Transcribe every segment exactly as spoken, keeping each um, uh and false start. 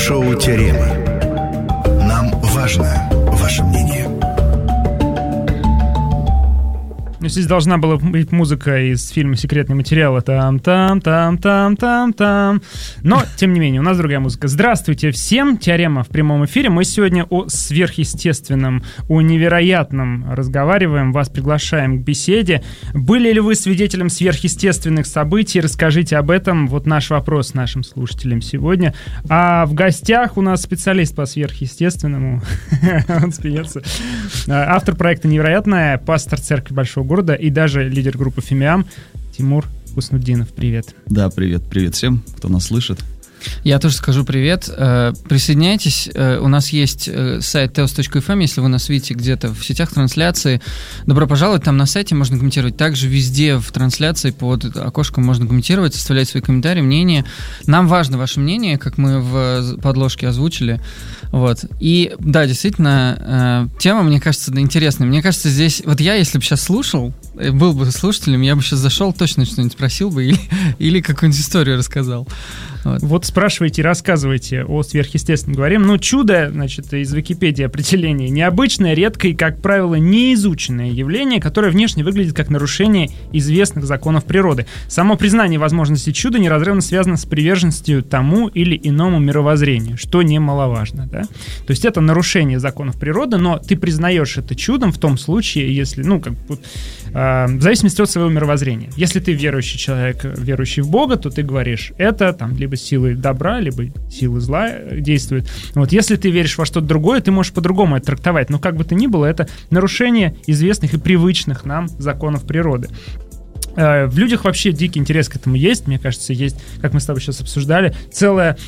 Шоу «Теорема». Нам важно ваше мнение. Здесь должна была быть музыка из фильма «Секретный материал». Там-там-там-там-там-там. Но, тем не менее, у нас другая музыка. Здравствуйте всем. Теорема в прямом эфире. Мы сегодня о сверхъестественном, о невероятном разговариваем. Вас приглашаем к беседе. Были ли вы свидетелем сверхъестественных событий? Расскажите об этом. Вот наш вопрос нашим слушателям сегодня. А в гостях у нас специалист по сверхъестественному. Он смеется. Автор проекта «Невероятное», пастор церкви Большого города и даже лидер группы «Фимиам» Тимур Хуснутдинов. Привет. Да, привет. Привет всем, кто нас слышит. Я тоже скажу привет. Присоединяйтесь. У нас есть сайт теос точка эф эм, если вы нас видите где-то в сетях трансляции. Добро пожаловать, там на сайте можно комментировать. Также везде в трансляции под окошком можно комментировать, оставлять свои комментарии, мнения. Нам важно ваше мнение, как мы в подложке озвучили. Вот. И да, действительно, тема, мне кажется, интересная. Мне кажется, здесь... Вот я, если бы сейчас слушал, был бы слушателем, я бы сейчас зашел, точно что-нибудь спросил бы или, или какую-нибудь историю рассказал. Вот. Вот спрашивайте, рассказывайте о сверхъестественном. Говорим, ну, чудо, значит, из Википедии определение. Необычное, редкое и, как правило, неизученное явление, которое внешне выглядит как нарушение известных законов природы. Само признание возможности чуда неразрывно связано с приверженностью тому или иному мировоззрению, что немаловажно, да? То есть это нарушение законов природы, но ты признаешь это чудом в том случае, если, ну, как бы, э, в зависимости от своего мировоззрения. Если ты верующий человек, верующий в Бога, то ты говоришь, это там либо силы добра, либо силы зла действуют. Вот если ты веришь во что-то другое, ты можешь по-другому это трактовать. Но как бы то ни было, это нарушение известных и привычных нам законов природы. В людях вообще дикий интерес к этому есть. Мне кажется, есть, как мы с тобой сейчас обсуждали, целая,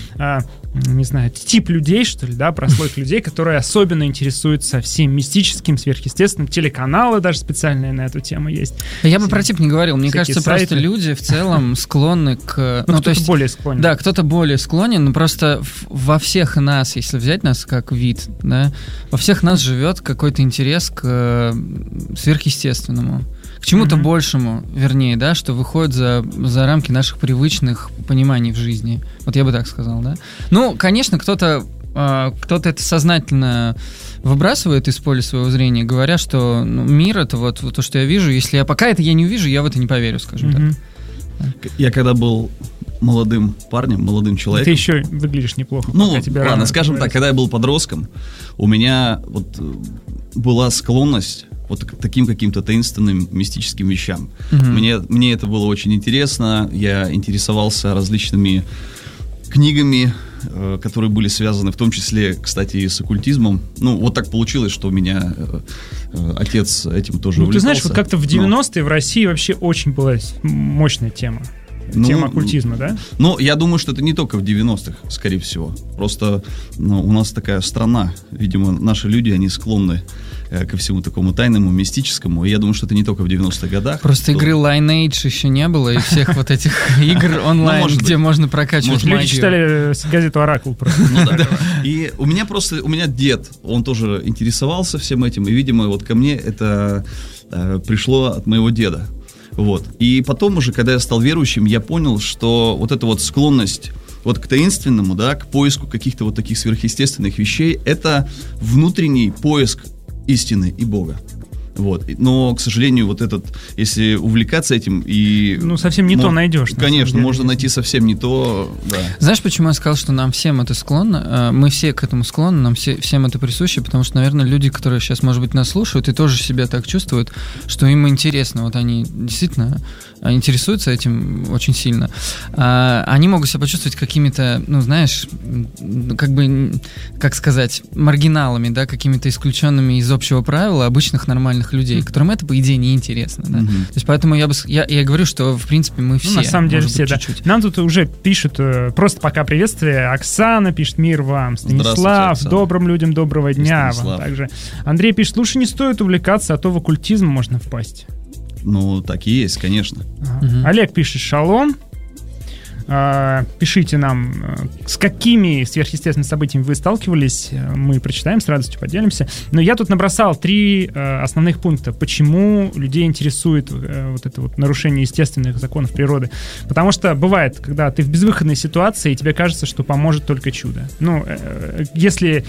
не знаю, тип людей, что ли, да, прослойка людей, которые особенно интересуются всем мистическим, сверхъестественным. Телеканалы даже специальные на эту тему есть. Я бы про тип не говорил. Мне кажется, сайты. Просто люди в целом склонны к... Ну, ну кто-то более склонен. Да, кто-то более склонен, но просто во всех нас, если взять нас как вид, да, во всех нас живет какой-то интерес к сверхъестественному. К чему-то mm-hmm. большему, вернее, да, что выходит за, за рамки наших привычных пониманий в жизни. Вот я бы так сказал, да. Ну, конечно, кто-то, э, кто-то это сознательно выбрасывает из поля своего зрения, говоря, что ну, мир — это вот, вот то, что я вижу. Если я пока это я не увижу, я в это не поверю, скажем mm-hmm. так. Я когда был молодым парнем, молодым человеком... Ты еще выглядишь неплохо. Ну, ладно, скажем так, когда я был подростком, у меня вот была склонность вот к таким каким-то таинственным мистическим вещам. Mm-hmm. Мне, мне это было очень интересно. Я интересовался различными книгами, э, которые были связаны в том числе, кстати, и с оккультизмом. Ну, вот так получилось, что у меня э, э, отец этим тоже ну, увлекался. Ты знаешь, вот как-то в девяностые Но... в России вообще очень была мощная тема. Тема ну, оккультизма, да? Ну, я думаю, что это не только в девяностых, скорее всего. Просто ну, у нас такая страна. Видимо, наши люди, они склонны э, ко всему такому тайному, мистическому. И я думаю, что это не только в девяностых годах. Просто игры Lineage еще не было, и всех вот этих игр онлайн, где можно прокачивать магию. Люди читали газету «Оракул». Ну да. И у меня просто, у меня дед, он тоже интересовался всем этим. И, видимо, вот ко мне это пришло от моего деда. Вот. И потом уже, когда я стал верующим, я понял, что вот эта вот склонность вот к таинственному, да, к поиску каких-то вот таких сверхъестественных вещей, это внутренний поиск истины и Бога. Вот. Но, к сожалению, вот этот, если увлекаться этим и... Ну, совсем не мож... то найдешь. Конечно, можно найти совсем не то, да. Знаешь, почему я сказал, что нам всем это склонно? Мы все к этому склонны, нам все, всем это присуще, потому что, наверное, люди, которые сейчас, может быть, нас слушают и тоже себя так чувствуют, что им интересно, вот они действительно интересуются этим очень сильно. Они могут себя почувствовать какими-то, ну, знаешь, как бы, как сказать, маргиналами, да, какими-то исключенными из общего правила обычных нормальных людей, которым это, по идее, неинтересно. Да? Mm-hmm. То есть поэтому я, бы, я, я говорю, что, в принципе, мы все. Ну, на самом деле все, да. Чуть-чуть. Нам тут уже пишут, просто пока приветствие, Оксана пишет «Мир вам», Станислав, добрым людям доброго дня вам также. Андрей пишет, лучше не стоит увлекаться, а то в оккультизм можно впасть. Ну, так и есть, конечно. Ага. Угу. Олег пишет «Шалом». Э, пишите нам, э, с какими сверхъестественными событиями вы сталкивались. Мы прочитаем, с радостью поделимся. Но я тут набросал три э, основных пункта, почему людей интересует э, вот это вот нарушение естественных законов природы. Потому что бывает, когда ты в безвыходной ситуации, и тебе кажется, что поможет только чудо. Ну, э, если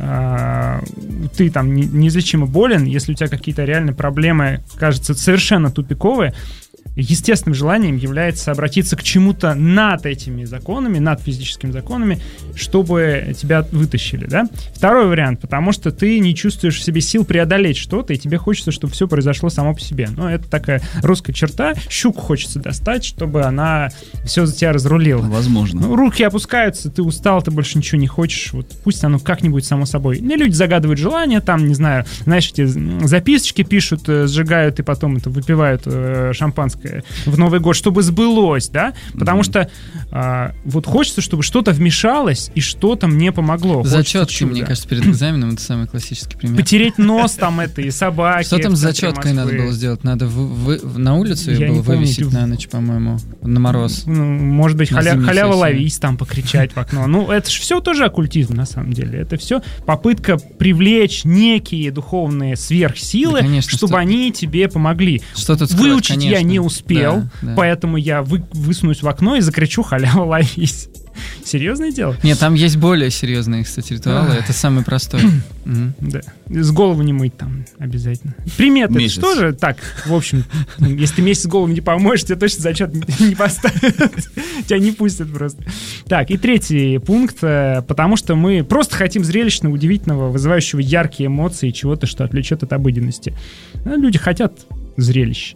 э, ты там неизлечимо болен, если у тебя какие-то реальные проблемы, кажется, совершенно тупиковые, естественным желанием является обратиться к чему-то над этими законами, над физическими законами, чтобы тебя вытащили, да? Второй вариант, потому что ты не чувствуешь в себе сил преодолеть что-то, и тебе хочется, чтобы все произошло само по себе. Ну, это такая русская черта. Щуку хочется достать, чтобы она все за тебя разрулила. Возможно. Ну, руки опускаются, ты устал, ты больше ничего не хочешь. Вот пусть оно как-нибудь само собой. И люди загадывают желания, там, не знаю, знаешь, эти записочки пишут, сжигают и потом это выпивают э, шампанское в Новый год, чтобы сбылось, да? Потому mm-hmm. что а, вот хочется, чтобы что-то вмешалось и что-то мне помогло. Зачетки, мне кажется, перед экзаменом это самый классический пример. Потереть нос там это и собаки. Что там с зачеткой надо было сделать? Надо в, в, на улицу ее было вывесить помню. На ночь, по-моему, на мороз. Ну, может быть, халя, халява ловись, там покричать в окно. Ну, это же все тоже оккультизм, на самом деле. Это все попытка привлечь некие духовные сверхсилы, да, конечно, чтобы что... они тебе помогли. Что тут Выучить скрыть, конечно. Я не успел. Успел, да, да. Поэтому я вы, высунусь в окно и закричу «халява, ловись». Серьезное дело? Нет, там есть более серьезные, кстати, ритуалы. Это самый простой. Да. С голову не мыть там обязательно. Приметы это что же? Так, в общем, если ты месяц голову не помоешь, тебе точно зачет не поставят. Тебя не пустят просто. Так, и третий пункт. Потому что мы просто хотим зрелищного, удивительного, вызывающего яркие эмоции, чего-то, что отвлечет от обыденности. Люди хотят зрелищ.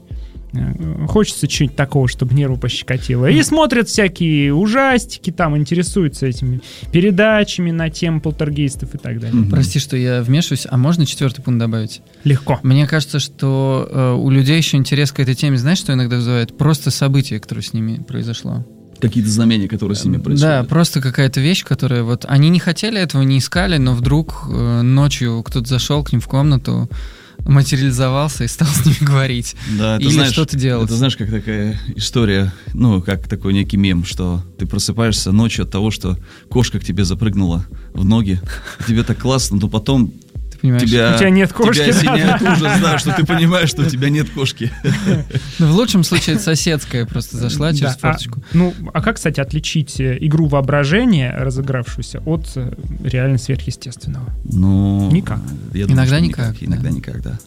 Хочется чего-нибудь такого, чтобы нервы пощекотило. И смотрят всякие ужастики, там интересуются этими передачами на тему полтергейстов и так далее. Mm-hmm. Прости, что я вмешиваюсь, а можно четвертый пункт добавить? Легко. Мне кажется, что э, у людей еще интерес к этой теме, знаешь, что иногда вызывает? Просто событие, которое с ними произошло. Какие-то знамения, которые с ними происходят. Да, просто какая-то вещь, которая вот... Они не хотели этого, не искали, но вдруг э, ночью кто-то зашел к ним в комнату, материализовался и стал с ними говорить. Да, или знаешь, что-то делать. Это знаешь, как такая история, ну, как такой некий мем, что ты просыпаешься ночью от того, что кошка к тебе запрыгнула в ноги, тебе так классно, но потом понимаешь, тебя, у тебя нет кошки. Тебя осеняет ужас, да, что ты понимаешь, что у тебя нет кошки. Ну, в лучшем случае это соседская просто зашла через да, форточку. А, ну, а как, кстати, отличить игру воображения, разыгравшуюся, от реально сверхъестественного? Ну, никак. Я думаю, иногда никак. никак. Иногда да. никак, да.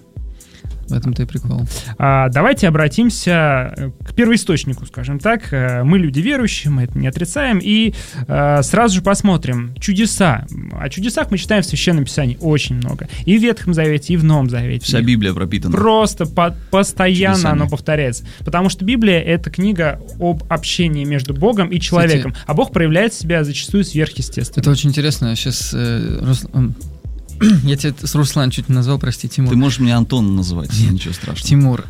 В этом-то и прикол. А, давайте обратимся к первоисточнику, скажем так. Мы люди верующие, мы это не отрицаем. И а, сразу же посмотрим чудеса. О чудесах мы читаем в Священном Писании очень много. И в Ветхом Завете, и в Новом Завете. Вся Библия пропитана. Просто по- постоянно чудесами. Оно повторяется. Потому что Библия — это книга об общении между Богом и человеком. Кстати, а Бог проявляет себя зачастую сверхъестественно. Это очень интересно. Сейчас... Э, Рус... Я тебя с Руслан чуть не назвал, прости, Тимур. Ты можешь меня Антон называть, ничего страшного. Тимур,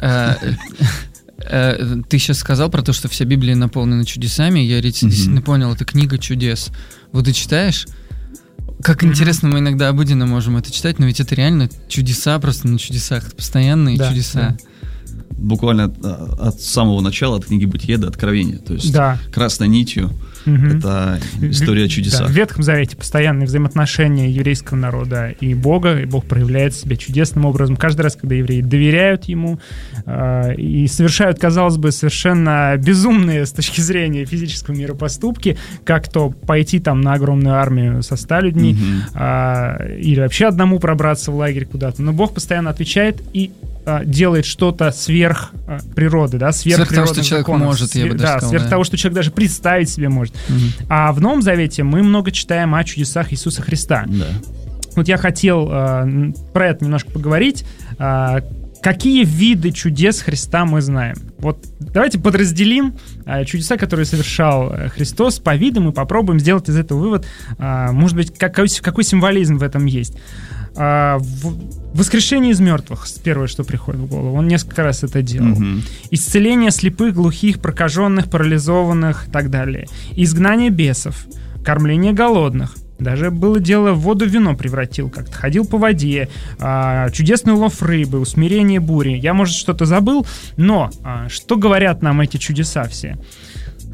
ты сейчас сказал про то, что вся Библия наполнена чудесами. Я действительно понял, это книга чудес. Вот ты читаешь, как интересно мы иногда обыденно можем это читать, но ведь это реально чудеса просто на чудесах, постоянные чудеса. Буквально от самого начала, от книги Бытия до Откровения. То есть да. красной нитью угу. это история о чудесах. Да, в Ветхом Завете постоянные взаимоотношения еврейского народа и Бога, и Бог проявляет себя чудесным образом. Каждый раз, когда евреи доверяют Ему э, и совершают, казалось бы, совершенно безумные с точки зрения физического мира поступки, как то пойти там на огромную армию со ста людьми угу. э, или вообще одному пробраться в лагерь куда-то. Но Бог постоянно отвечает и делает что-то сверх э, природы, да, сверх, сверх того, что человек законов, может, свер, я бы даже да, сказал, сверх да. того, что человек даже представить себе может. Угу. А в Новом Завете мы много читаем о чудесах Иисуса Христа. Да. Вот я хотел э, про это немножко поговорить. Э, какие виды чудес Христа мы знаем? Вот давайте подразделим э, чудеса, которые совершал э, Христос, по видам, и попробуем сделать из этого вывод. Э, может быть, какой, какой символизм в этом есть. Uh, в... Воскрешение из мертвых, первое, что приходит в голову. Он несколько раз это делал. Uh-huh. Исцеление слепых, глухих, прокаженных, парализованных и так далее. Изгнание бесов, кормление голодных. Даже было дело, в воду вино превратил как-то. Ходил по воде, а, чудесный улов рыбы, усмирение бури. Я, может, что-то забыл, но а, что говорят нам эти чудеса все?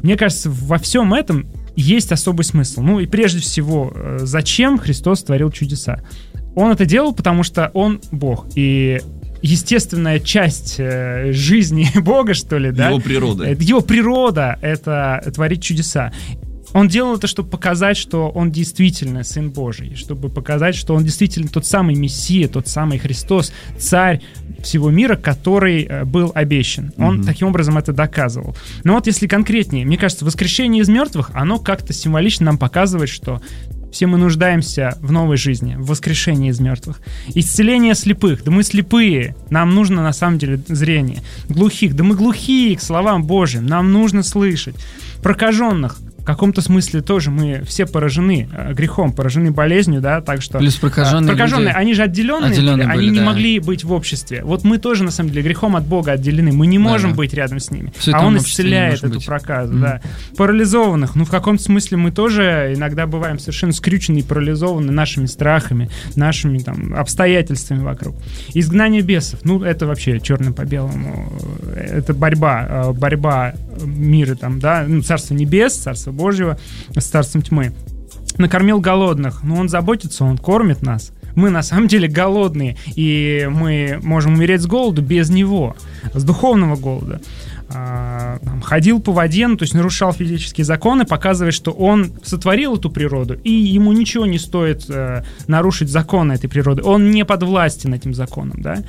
мне кажется, во всем этом есть особый смысл. Ну и прежде всего, зачем Христос творил чудеса? Он это делал, потому что Он Бог. И естественная часть э, жизни Бога, что ли, да? Его природа. Его природа — это творить чудеса. Он делал это, чтобы показать, что Он действительно Сын Божий, чтобы показать, что Он действительно тот самый Мессия, тот самый Христос, Царь всего мира, который э, был обещан. Он mm-hmm. таким образом это доказывал. Но вот если конкретнее, мне кажется, воскрешение из мертвых, оно как-то символично нам показывает, что все мы нуждаемся в новой жизни, в воскрешении из мертвых. Исцеление слепых. Да мы слепые. Нам нужно, на самом деле, зрение. Глухих. Да мы глухие к словам Божьим. Нам нужно слышать. Прокаженных. В каком-то смысле тоже мы все поражены э, грехом, поражены болезнью, да, так что... Плюс прокаженные, э, прокаженные люди, они же отделенные, отделенные были, были, они да. не могли быть в обществе. Вот мы тоже, на самом деле, грехом от Бога отделены, мы не можем да. быть рядом с ними. Все а Он исцеляет эту быть. проказу, Mm-hmm. да. Парализованных, ну, в каком-то смысле мы тоже иногда бываем совершенно скрючены и парализованы нашими страхами, нашими, там, обстоятельствами вокруг. Изгнание бесов, ну, это вообще черным по белому. Это борьба, борьба мира, там, да, ну, Царство Небес, Царство Божьего с царством тьмы. Накормил голодных. Ну, Он заботится, Он кормит нас. Мы на самом деле голодные, и мы можем умереть с голоду без Него, с духовного голода. А, там, ходил по воде, ну, то есть нарушал физические законы, показывая, что Он сотворил эту природу, и ему ничего не стоит э, нарушить законы этой природы. Он не подвластен этим законам, да.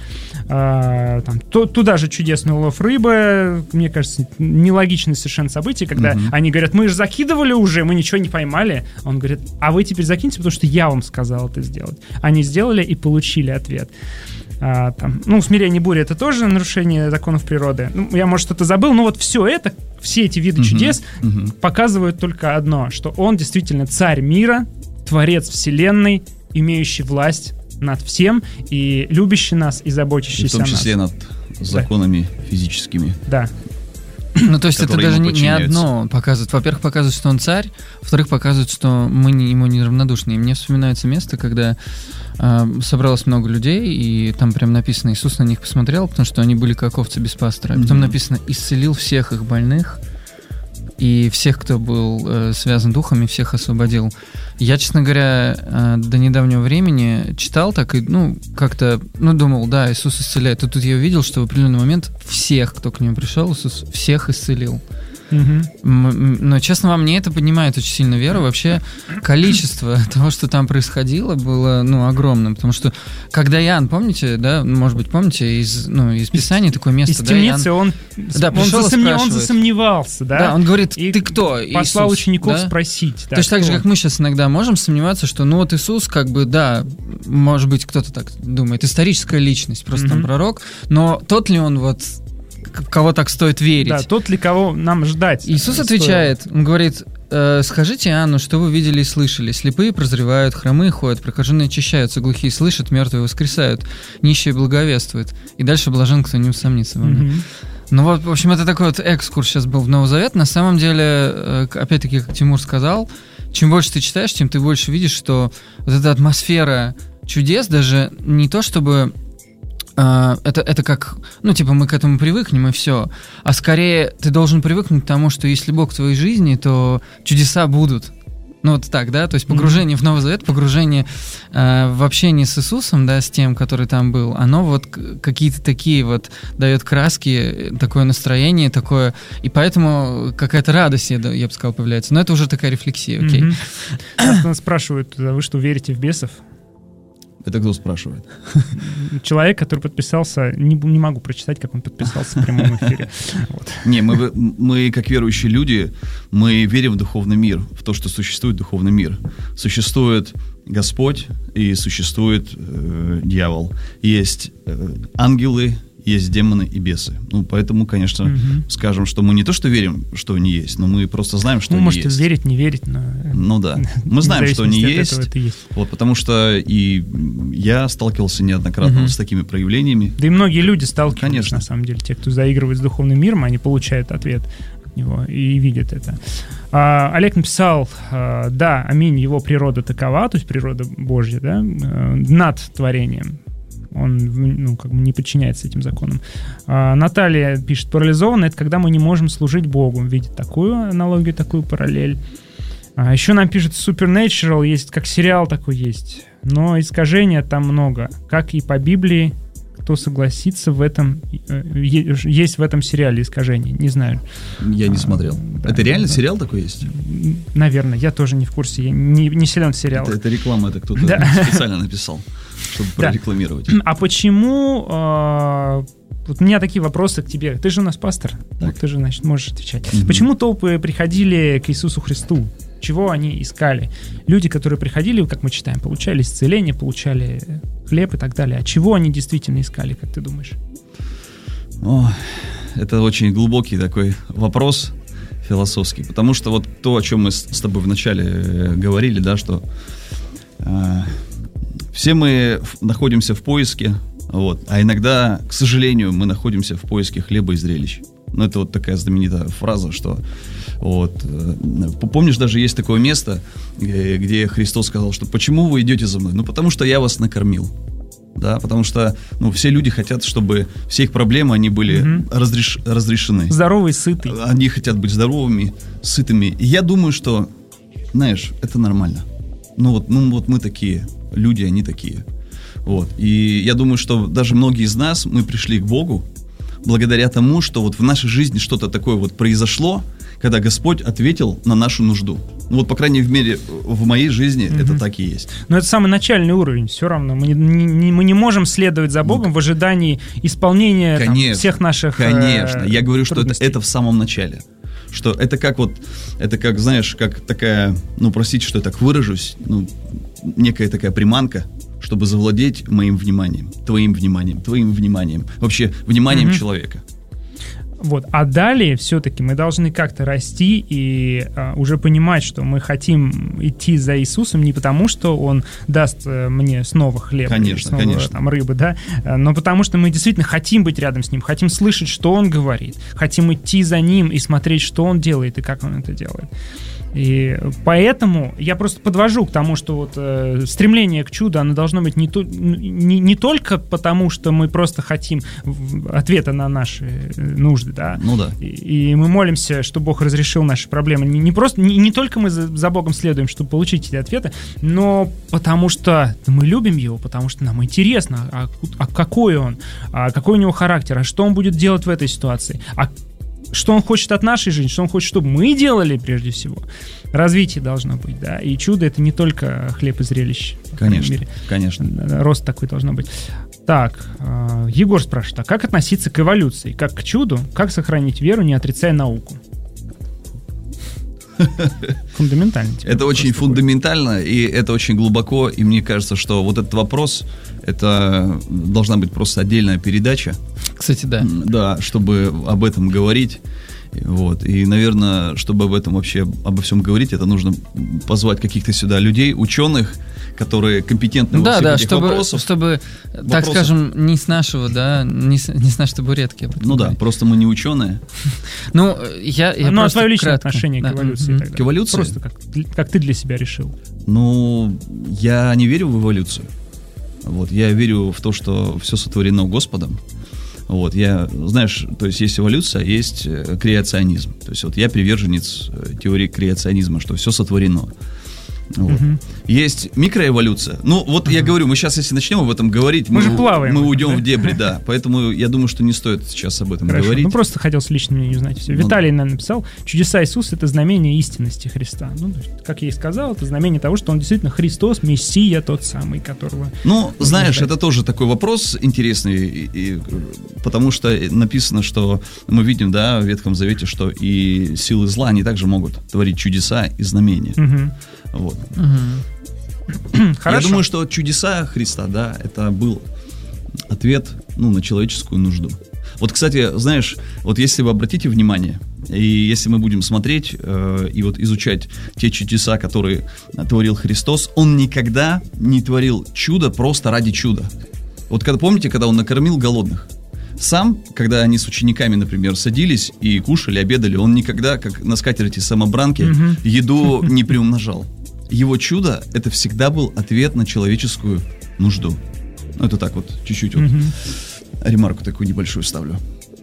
А, там, то, туда же чудесный улов рыбы, мне кажется, нелогичное совершенно событие, когда mm-hmm. они говорят, мы же закидывали уже, мы ничего не поймали. Он говорит, а вы теперь закиньте, потому что я вам сказал это сделать. Они сделали и получили ответ. А, там, ну, смирение бури — это тоже нарушение законов природы. Ну, я, может, что-то забыл, но вот все это, все эти виды uh-huh, чудес uh-huh. показывают только одно, что Он действительно царь мира, творец вселенной, имеющий власть над всем и любящий нас и заботящийся о нас. В том числе над законами да. физическими. Да. Ну, то есть это даже не, не одно показывает. Во-первых, показывает, что Он царь, во-вторых, показывает, что мы не, ему не равнодушны. И мне вспоминается место, когда э, собралось много людей, и там прям написано, Иисус на них посмотрел, потому что они были как овцы без пастора. Mm-hmm. Потом написано, исцелил всех их больных, и всех, кто был э, связан духом, и всех освободил. Я, честно говоря, э, до недавнего времени читал так, и, ну, как-то, ну, думал, да, Иисус исцеляет. И тут я увидел, что в определенный момент всех, кто к нему пришел, Иисус всех исцелил. Mm-hmm. Но, честно вам, мне это поднимает очень сильно веру. Вообще, количество того, что там происходило, было, ну, огромным. Потому что, когда Иоанн, помните, да, может быть, помните, из, ну, из Писания из, такое место, из да, темницы Иоанн, он, да, он, засомне, он засомневался, да? Да, он говорит, и ты кто? Послал Иисус, учеников да? спросить. Да, точно так же, как мы сейчас иногда можем сомневаться, что, ну, вот Иисус, как бы, да, может быть, кто-то так думает, историческая личность, просто mm-hmm. там пророк, но тот ли он вот... в кого так стоит верить. Да, тот ли, кого нам ждать. Иисус отвечает, он говорит, э, скажите Иоанну, что вы видели и слышали. Слепые прозревают, хромые ходят, прокаженные очищаются, глухие слышат, мертвые воскресают, нищие благовествуют. И дальше блажен, кто не усомнится во мне. Mm-hmm. Ну вот, в общем, это такой вот экскурс сейчас был в Новый Завет. На самом деле, э, опять-таки, как Тимур сказал, чем больше ты читаешь, тем ты больше видишь, что вот эта атмосфера чудес даже не то, чтобы... Uh, это, это как, ну, типа, мы к этому привыкнем, и все. А скорее ты должен привыкнуть к тому, что если Бог в твоей жизни, то чудеса будут. Ну, вот так, да? То есть погружение mm-hmm. в Новый Завет, погружение uh, в общение с Иисусом, да, с тем, который там был, оно вот какие-то такие вот дает краски, такое настроение, такое... И поэтому какая-то радость, я, я бы сказал, появляется. Но это уже такая рефлексия, окей. Mm-hmm. Нас спрашивают, вы что, верите в бесов? Это кто спрашивает? Человек, который подписался, не, не могу прочитать, как он подписался в прямом эфире. Вот. Не, мы, мы, как верующие люди, мы верим в духовный мир, в то, что существует духовный мир. Существует Господь и существует э, дьявол. Есть э, ангелы, есть демоны и бесы. Ну, поэтому, конечно, угу. скажем, что мы не то, что верим, что они есть, но мы просто знаем, что ну, они можете есть. Можете верить, не верить, но... Ну да. Мы знаем, что они есть. Это есть. Вот, потому что и я сталкивался неоднократно угу. с такими проявлениями. Да и многие люди сталкиваются, конечно. На самом деле. Те, кто заигрывает с духовным миром, они получают ответ от него и видят это. А, Олег написал, а, да, аминь, его природа такова, то есть природа Божья, да, над творением. Он, ну, как бы не подчиняется этим законам. А, Наталья пишет, парализованно — это когда мы не можем служить Богу. Видит такую аналогию, такую параллель. А еще нам пишет Supernatural, есть как сериал такой есть. Но искажения там много. Как и по Библии, кто согласится в этом, есть в этом сериале искажения. Не знаю. Я не смотрел. Да, это реально да. сериал такой есть? Наверное, я тоже не в курсе. Я не, не силен в сериалах. Это, это реклама, это кто-то Да. специально написал, чтобы Да. прорекламировать. А почему... э, вот у меня такие вопросы к тебе. Ты же у нас пастор. Вот ты же, значит, можешь отвечать. Мгм. Почему толпы приходили к Иисусу Христу? Чего они искали? Люди, которые приходили, как мы читаем, получали исцеление, получали хлеб и так далее. А чего они действительно искали, как ты думаешь? О, это очень глубокий такой вопрос философский, потому что вот то, о чем мы с, с тобой вначале э, говорили, да, что э, все мы в- находимся в поиске, вот, а иногда, к сожалению, мы находимся в поиске хлеба и зрелищ. Ну, это вот такая знаменитая фраза, что вот, э, помнишь, даже есть такое место, э, где Христос сказал, что почему вы идете за мной? Ну, потому что я вас накормил. Да, потому что ну, все люди хотят, чтобы все их проблемы, они были Мгм. разреш- разрешены. Здоровый, сытый. Они хотят быть здоровыми, сытыми. И я думаю, что, знаешь, это нормально. Ну вот, ну вот мы такие, люди, они такие. Вот. И я думаю, что даже многие из нас, мы пришли к Богу благодаря тому, что вот в нашей жизни что-то такое вот произошло, когда Господь ответил на нашу нужду. Ну вот, по крайней мере, в моей жизни Мгм. это так и есть. Но это самый начальный уровень. Все равно мы не, не- мы не можем следовать за Богом в ожидании исполнения там, Конечно, всех наших э, Конечно, я говорю, что это, трудностей. это в самом начале. Что это как вот, это как, знаешь, как такая, ну, простите, что я так выражусь, ну, некая такая приманка, чтобы завладеть моим вниманием, твоим вниманием, твоим вниманием, вообще вниманием Мгм. человека. Вот. А далее все-таки мы должны как-то расти и а, уже понимать, что мы хотим идти за Иисусом не потому, что Он даст э, мне снова хлеб, Конечно, снова, конечно. там, рыбы, да, а, но потому что мы действительно хотим быть рядом с Ним, хотим слышать, что Он говорит, хотим идти за Ним и смотреть, что Он делает и как Он это делает. И поэтому я просто подвожу к тому, что вот э, стремление к чуду, оно должно быть не, то, не, не только потому, что мы просто хотим в- ответа на наши э, нужды, да, Ну да. и, и мы молимся, что Бог разрешил наши проблемы. Не, не просто, не, не только мы за, за Богом следуем, чтобы получить эти ответы, но потому что мы любим Его, потому что нам интересно, а, а какой Он, а какой у Него характер, а что Он будет делать в этой ситуации, а что Он хочет от нашей жизни, что Он хочет, чтобы мы делали прежде всего. Развитие должно быть, да. И чудо — это не только хлеб и зрелище. по крайней Конечно, мере. конечно. Рост такой должно быть. Так, э, Егор спрашивает, а как относиться к эволюции? Как к чуду? Как сохранить веру, не отрицая науку? Фундаментально. теперь Это вопрос очень такой. фундаментально, и это очень глубоко, и мне кажется, что вот этот вопрос, это должна быть просто отдельная передача, Кстати, да. М, да, чтобы об этом говорить. Вот. И, наверное, чтобы об этом вообще, обо всем говорить, это нужно позвать каких-то сюда людей, ученых, которые компетентны во Да, всех да, этих чтобы, вопросах. чтобы так Вопросов. скажем, не с нашего, да, не с, не с нашей табуретки. об этом Ну да, говорить. просто мы не ученые. Ну, я, я Ну, а просто твое личное кратко. отношение Да. к эволюции Мгм. тогда? К эволюции? Просто как, как ты для себя решил. Ну, я не верю в эволюцию. Вот, я верю в то, что все сотворено Господом. Вот, я, знаешь, то есть есть эволюция, а есть э, креационизм. То есть вот я приверженец э, теории креационизма, что все сотворено. Вот. Мгм. Есть микроэволюция. Ну, вот я говорю, мы сейчас, если начнем об этом говорить, Мы же плаваем. мы уйдем в дебри, да. Поэтому я думаю, что не стоит сейчас об этом Хорошо. говорить. Ну, просто хотел с личным мнением узнать все. Ну, Виталий нам написал, чудеса Иисуса — это знамение истинности Христа. Ну, то есть, как я и сказал, это знамение того, что Он действительно Христос, Мессия тот самый, которого... Ну, знаешь, ждать. это тоже такой вопрос интересный, и- и, потому что написано, что мы видим, да, в Ветхом Завете, что и силы зла, они также могут творить чудеса и знамения. Мгм. Вот. Мгм. Хорошо. Я думаю, что чудеса Христа, да, это был ответ, ну, на человеческую нужду. Вот, кстати, знаешь, вот если вы обратите внимание, и если мы будем смотреть э, и вот изучать те чудеса, которые творил Христос, Он никогда не творил чудо просто ради чуда. Вот когда, помните, когда Он накормил голодных? Сам, когда они с учениками, например, садились и кушали, обедали, Он никогда, как на скатерти самобранки, Мгм. еду не приумножал. Его чудо — это всегда был ответ на человеческую нужду. Ну, это так вот, чуть-чуть вот Мгм. ремарку такую небольшую ставлю.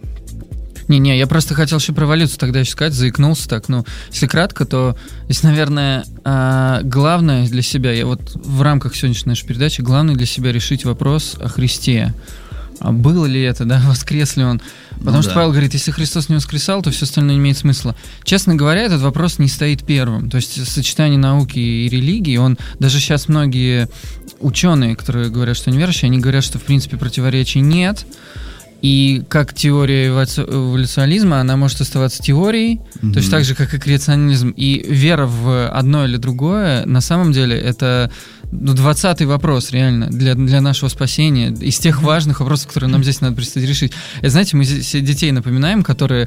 Не-не, я просто хотел еще про эволюцию тогда еще сказать, заикнулся так. Ну, если кратко, то здесь, наверное, а, главное для себя, я вот в рамках сегодняшней нашей передачи, главное для себя решить вопрос о Христе. А было ли это, да, воскрес ли он? Потому Ну что да. Павел говорит, если Христос не воскресал, то все остальное не имеет смысла. Честно говоря, этот вопрос не стоит первым. То есть сочетание науки и религии, он даже сейчас многие ученые, которые говорят, что неверующие, они говорят, что в принципе противоречий нет. И как теория эволюци- эволюционизма, она может оставаться теорией, Мгм. то есть так же, как и креационизм. И вера в одно или другое, на самом деле, это ну, двадцатый вопрос, реально, для, для нашего спасения, из тех важных вопросов, которые нам здесь надо предстоит решить. И, знаете, мы здесь детей напоминаем, которые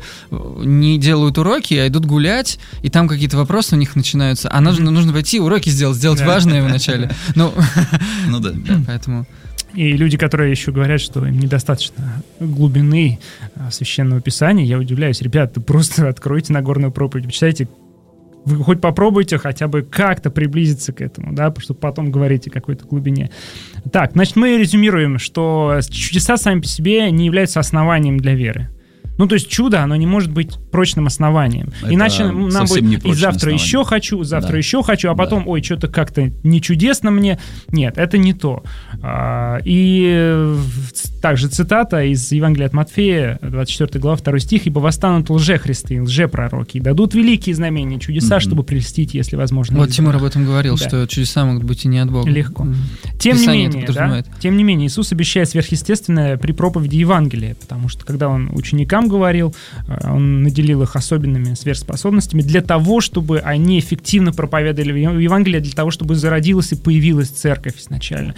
не делают уроки, а идут гулять, и там какие-то вопросы у них начинаются, а нужно, нужно пойти уроки сделать, сделать Да. важное вначале. Ну, Ну да. да, поэтому... И люди, которые еще говорят, что им недостаточно глубины а, священного писания, я удивляюсь, ребят, просто откройте Нагорную проповедь, почитайте, вы хоть попробуйте хотя бы как-то приблизиться к этому, да, чтобы потом говорить о какой-то глубине. Так, значит, мы резюмируем, что чудеса сами по себе не являются основанием для веры. Ну, то есть чудо, оно не может быть прочным основанием. Это Иначе нам совсем не будет и прочное завтра основание. еще хочу, завтра Да. еще хочу, а потом, Да. ой, что-то как-то не чудесно мне. Нет, это не то. А, И э, также цитата из Евангелия от Матфея, двадцать четвёртая глава, второй стих: «Ибо восстанут лжехристы и лжепророки, и дадут великие знамения, чудеса, Мгм. чтобы прельстить, если возможно». Вот избранных». Тимур об этом говорил, Да. что чудеса могут быть и не от Бога. Легко. М. Тем не, Писание это менее, да, подразумевает. тем не менее, Иисус обещает сверхъестественное при проповеди Евангелия, потому что когда Он ученикам говорил, э, Он наделил их особенными сверхспособностями для того, чтобы они эффективно проповедовали Евангелие, для того, чтобы зародилась и появилась церковь изначально.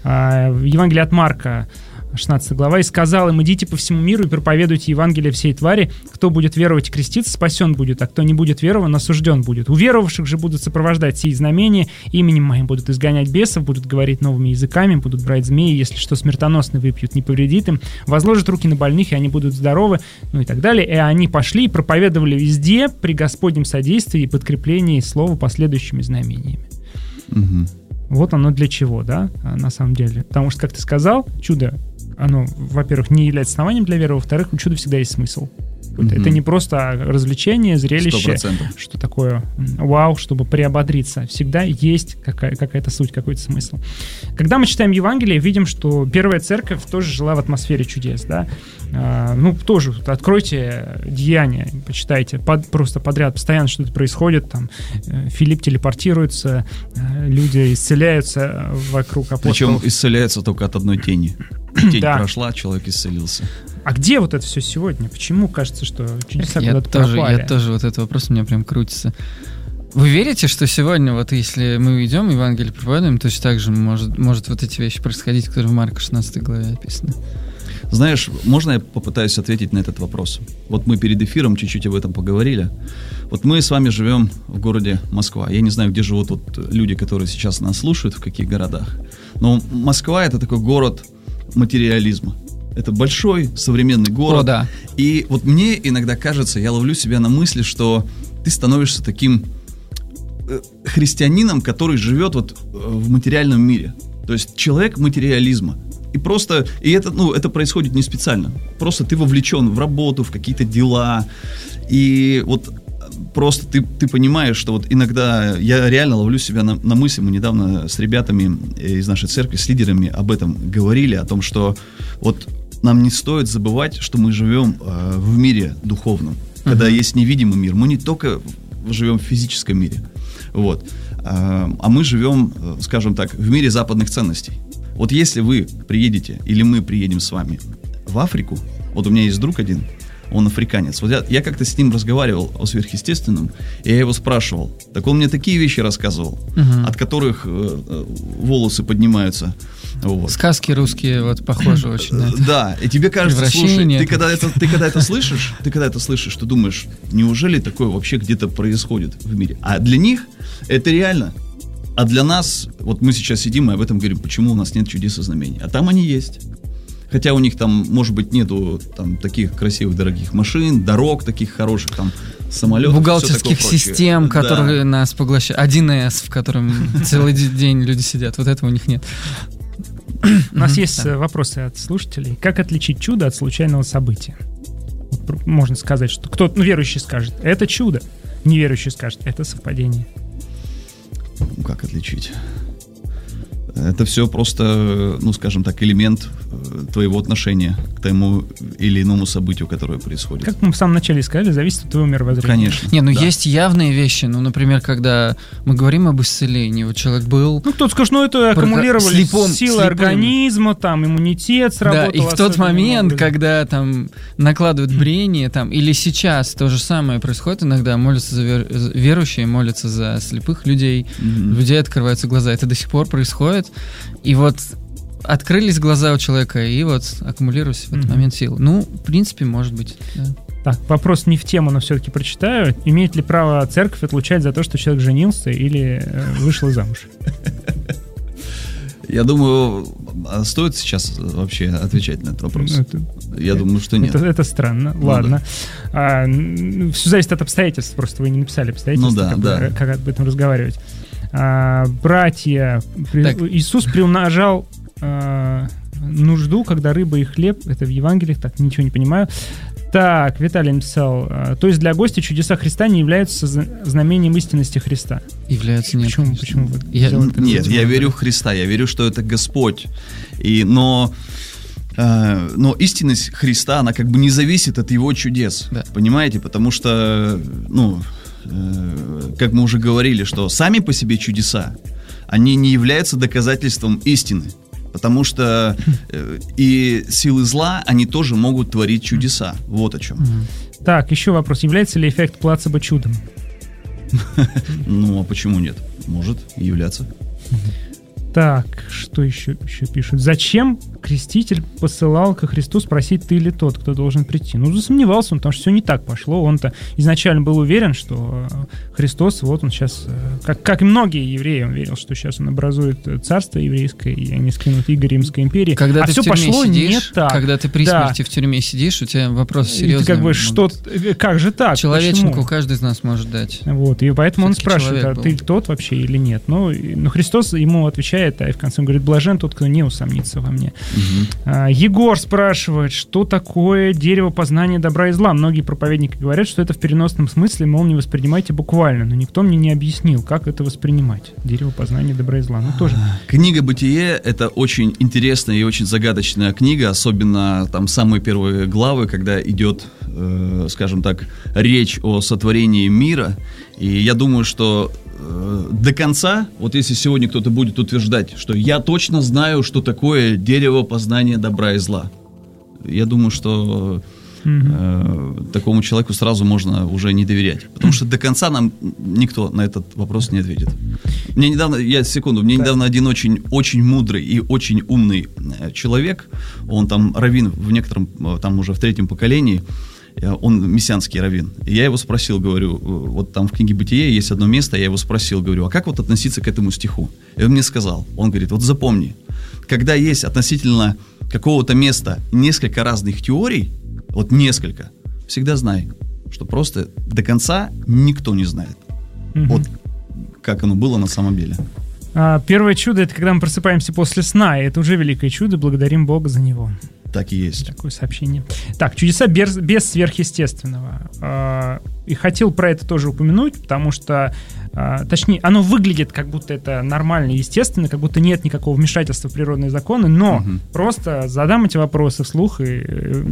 А, В Евангелии от Марка, шестнадцатая глава, «И сказал им: идите по всему миру и проповедуйте Евангелие всей твари. Кто будет веровать и креститься, спасен будет, а кто не будет верован, осужден будет. У веровавших же будут сопровождать сии знамения, именем моим будут изгонять бесов, будут говорить новыми языками, будут брать змеи, если что смертоносное выпьют, не повредит им, возложат руки на больных, и они будут здоровы», ну и так далее. И они пошли и проповедовали везде при Господнем содействии и подкреплении слова последующими знамениями. Мгм. Вот оно для чего, да, а, на самом деле. Потому что, как ты сказал, чудо, оно, во-первых, не является основанием для веры, во-вторых, у чуда всегда есть смысл. Вот Мгм. это не просто развлечение, Сто зрелище, процентов. что такое м, вау, чтобы приободриться. Всегда есть какая- какая-то суть, какой-то смысл. Когда мы читаем Евангелие, видим, что первая церковь тоже жила в атмосфере чудес, да. А, ну, тоже вот откройте Деяния, почитайте, под- просто подряд, постоянно что-то происходит, там, э, Филипп телепортируется, э, люди исцеляются вокруг Причем апостолов. исцеляется только от одной тени. Тень Да. прошла, человек исцелился. А где вот это все сегодня? Почему кажется, что чудеса Я куда-то тоже, пропали? я тоже, вот этот вопрос у меня прям крутится. Вы верите, что сегодня, вот если мы идем, Евангелие проповедуем, точно так же может, может вот эти вещи происходить, которые в Марка шестнадцатой главе описаны? Знаешь, можно я попытаюсь ответить на этот вопрос? Вот мы перед эфиром чуть-чуть об этом поговорили. Вот мы с вами живем в городе Москва. Я не знаю, где живут вот люди, которые сейчас нас слушают, в каких городах. Но Москва — это такой город материализма. Это большой современный город. О, да. И вот мне иногда кажется, я ловлю себя на мысли, что ты становишься таким э, христианином, который живет вот э, в материальном мире. То есть человек материализма. И просто, и это, ну, это происходит не специально. Просто ты вовлечен в работу, в какие-то дела. И вот просто ты, ты понимаешь, что вот иногда я реально ловлю себя на, на мысли. Мы недавно с ребятами из нашей церкви, с лидерами об этом говорили, о том, что вот нам не стоит забывать, что мы живем э, в мире духовном. Когда Мгм. есть невидимый мир. Мы не только живем в физическом мире. Вот. А, а мы живем, э, скажем так, в мире западных ценностей. Вот если вы приедете, или мы приедем с вами в Африку, вот у меня есть друг один, он африканец. Вот я, я как-то с ним разговаривал о сверхъестественном, и я его спрашивал. Так он мне такие вещи рассказывал, Мгм. от которых э, э, волосы поднимаются. Вот. Сказки русские вот похожи очень на это. Да, и тебе кажется, слушай, Превращение. ты когда это, ты когда это слышишь, ты когда это слышишь, ты думаешь, неужели такое вообще где-то происходит в мире? А для них это реально. А для нас, вот мы сейчас сидим и об этом говорим, почему у нас нет чудес и знамений. А там они есть. Хотя у них там, может быть, нету там таких красивых, дорогих машин, дорог таких хороших, там, самолетов. Бухгалтерских всё такое систем, прочее. которые Да. нас поглощают. один эс, в котором целый д- день люди сидят. Вот этого у них нет. У нас есть вопросы от слушателей. Как отличить чудо от случайного события? Вот можно сказать, что кто-то, ну, верующий скажет, это чудо. Неверующий скажет, это совпадение. Как отличить? Это все просто, ну, скажем так, элемент твоего отношения к тому или иному событию, которое происходит. Как мы в самом начале сказали, зависит от твоего мировоззрения. Конечно. Не, ну да. есть явные вещи. Ну, например, когда мы говорим об исцелении, вот человек был... Ну, кто-то скажет, ну, это аккумулировали слепом, силы слепым. организма, там, иммунитет сработал. Да, и в тот момент, когда там накладывают брение, там, или сейчас то же самое происходит иногда, молятся за вер... верующие, молятся за слепых людей, mm-hmm. людей открываются глаза. Это до сих пор происходит. И вот открылись глаза у человека, и вот аккумулировались в этот mm-hmm. момент силы. Ну, в принципе, может быть. Да. Так, вопрос не в тему, но все-таки прочитаю. Имеет ли право церковь отлучать за то, что человек женился или э, вышел замуж? Я думаю, стоит сейчас вообще отвечать на этот вопрос? Это, Я думаю, что нет. Это, это странно. Ну, ладно. Да. А, все зависит от обстоятельств. Просто вы не написали обстоятельства, ну, да, как, да. как об этом разговаривать. А, братья, при, Иисус приумножал а, нужду, когда рыба и хлеб, это в Евангелиях, так, ничего не понимаю. Так, Виталий написал, а, то есть для гостя чудеса Христа не являются знамением истинности Христа. Являются, нет. Почему? Почему вы я, нет, я верю в Христа, я верю, что это Господь. И, но, э, но истинность Христа, она как бы не зависит от Его чудес, да. Понимаете? Потому что, ну, э, как мы уже говорили, что сами по себе чудеса, они не являются доказательством истины. Потому что э, и силы зла, они тоже могут творить чудеса. Вот о чем. Так, еще вопрос. Является ли эффект плацебо чудом? Ну, а почему нет? Может являться. Так, что еще, еще пишут? Зачем креститель посылал ко Христу спросить, ты ли тот, кто должен прийти? Ну, засомневался он, потому что все не так пошло. Он-то изначально был уверен, что Христос, вот он сейчас, как, как и многие евреи, он верил, что сейчас он образует царство еврейское, и они скинут иго Римской империи. Когда а ты все в тюрьме пошло сидишь, не так. Когда ты при да. смерти в тюрьме сидишь, у тебя вопрос серьезный. И ты как бы, что, как же так? Человеченку Почему? Каждый из нас может дать. Вот, и поэтому он спрашивает, а был. ты тот вообще или нет? Ну, но Христос ему отвечает, а в конце он говорит, блажен тот, кто не усомнится во мне. Угу. А, Егор спрашивает, что такое дерево познания добра и зла. Многие проповедники говорят, что это в переносном смысле, мол, не воспринимайте буквально, но никто мне не объяснил, как это воспринимать. Дерево познания добра и зла. Ну, тоже. Книга «Бытие» — это очень интересная и очень загадочная книга, особенно там самые первые главы, когда идет, э, скажем так, речь о сотворении мира. И я думаю, что э, до конца, вот если сегодня кто-то будет утверждать, что я точно знаю, что такое дерево познания добра и зла, я думаю, что э, такому человеку сразу можно уже не доверять. Потому что до конца нам никто на этот вопрос не ответит. Мне недавно, я секунду, мне недавно один очень, очень мудрый и очень умный человек, он там раввин в некотором, там уже в третьем поколении, он мессианский раввин. И я его спросил, говорю, вот там в книге «Бытие» есть одно место, я его спросил, говорю, а как вот относиться к этому стиху? И он мне сказал, он говорит, вот запомни, когда есть относительно какого-то места несколько разных теорий, вот несколько, всегда знай, что просто до конца никто не знает. Mm-hmm. Вот как оно было на самом деле. А, первое чудо — это когда мы просыпаемся после сна, и это уже великое чудо, благодарим Бога за него. Так и есть. Такое сообщение. Так, чудеса без, без сверхъестественного. А, и хотел про это тоже упомянуть, потому что, а, точнее, оно выглядит, как будто это нормально и естественно, как будто нет никакого вмешательства в природные законы, но угу. просто задам эти вопросы вслух и...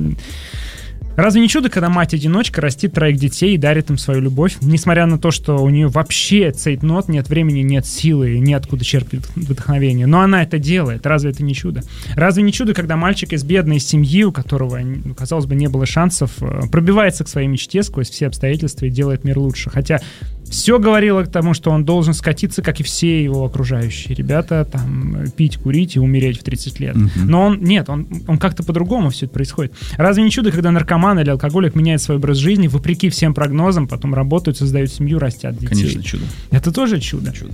Разве не чудо, когда мать-одиночка растит троих детей и дарит им свою любовь, несмотря на то, что у нее вообще цейтнот, нет времени, нет силы, неоткуда черпает вдохновение. Но она это делает. Разве это не чудо? Разве не чудо, когда мальчик из бедной семьи, у которого, казалось бы, не было шансов, пробивается к своей мечте сквозь все обстоятельства и делает мир лучше? Хотя все говорило к тому, что он должен скатиться, как и все его окружающие ребята, там, пить, курить и умереть в тридцать лет. Uh-huh. Но он, нет, он, он как-то по-другому все это происходит. Разве не чудо, когда наркоман или алкоголик меняет свой образ жизни, вопреки всем прогнозам, потом работают, создают семью, растят детей? Конечно, чудо. Это тоже чудо. Чудо.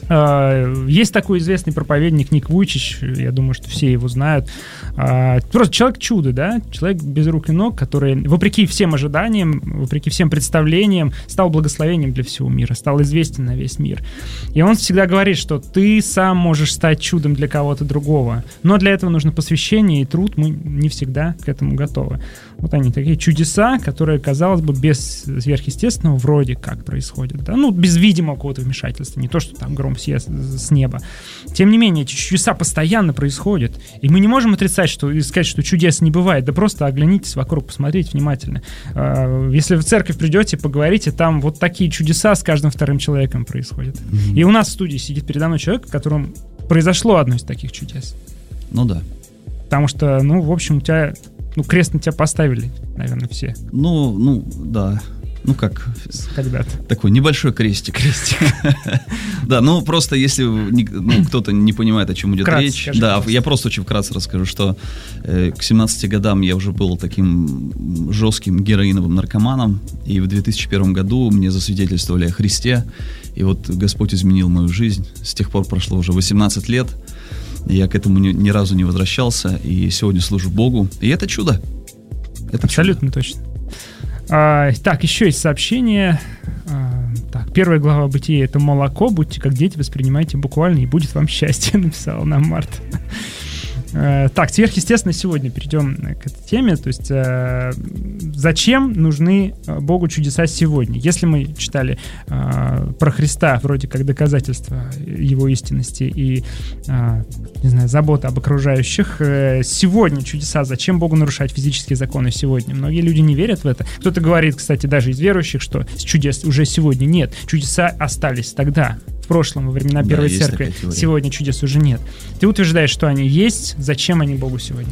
Есть такой известный проповедник Ник Вуйчич, я думаю, что все его знают. Просто человек-чудо, да? Человек без рук и ног, который, вопреки всем ожиданиям, вопреки всем представлениям, стал благословением для всего мира, стал известен на весь мир. И он всегда говорит, что ты сам можешь стать чудом для кого-то другого, но для этого нужно посвящение и труд, мы не всегда к этому готовы. Вот они, такие чудеса, которые, казалось бы, без сверхъестественного вроде как происходят, да? Ну, без видимого какого-то вмешательства, не то, что там гром съест с неба. Тем не менее, эти чудеса постоянно происходят, и мы не можем отрицать, что, и сказать, что чудес не бывает, да просто оглянитесь вокруг, посмотрите внимательно. Если в церковь придете, поговорите, там вот такие чудеса с каждым вторым человеком происходят. Mm-hmm. И у нас в студии сидит передо мной человек, в котором произошло одно из таких чудес. Ну да. Потому что, ну, в общем, у тебя, ну, крест на тебя поставили, наверное, все. Ну, ну, да. Ну как? Когда-то. Такой небольшой крестик. Крестик. Да, ну просто если кто-то не понимает, о чем идет речь. Да, я просто очень вкратце расскажу, что к семнадцати годам я уже был таким жестким героиновым наркоманом, и в две тысячи первом году мне засвидетельствовали о Христе, и вот Господь изменил мою жизнь. С тех пор прошло уже восемнадцать лет, я к этому ни, ни разу не возвращался, и сегодня служу Богу, и это чудо. Это абсолютно чудо. Точно. А, так, еще есть сообщение. А, так, первая глава Бытия — это молоко. Будьте как дети, воспринимайте буквально, и будет вам счастье, написала нам Марта. А, так, сверхъестественно, сегодня перейдем к этой теме. То есть, а, зачем нужны Богу чудеса сегодня? Если мы читали а, про Христа вроде как доказательство его истинности и, а, не знаю, забота об окружающих, а, сегодня чудеса. Зачем Богу нарушать физические законы сегодня? Многие люди не верят в это. Кто-то говорит, кстати, даже из верующих, что чудес уже сегодня нет. Чудеса остались тогда, в прошлом, во времена да, Первой Церкви. Сегодня чудес уже нет. Ты утверждаешь, что они есть. Зачем они Богу сегодня?